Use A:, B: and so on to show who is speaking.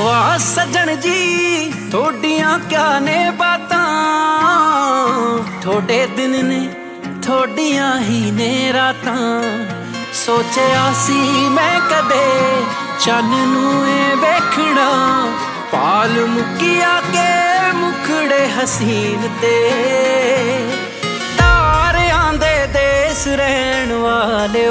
A: वाह सजन जी थोड़ियां क्या ने बातां, थोड़े दिन ने थोड़ियां ही ने रातां। सोचिया सी मैं कदे चन नूं वेखना, पाल मुकिया के मुखड़े हसीन ते। तारियां दे देस रहन वाले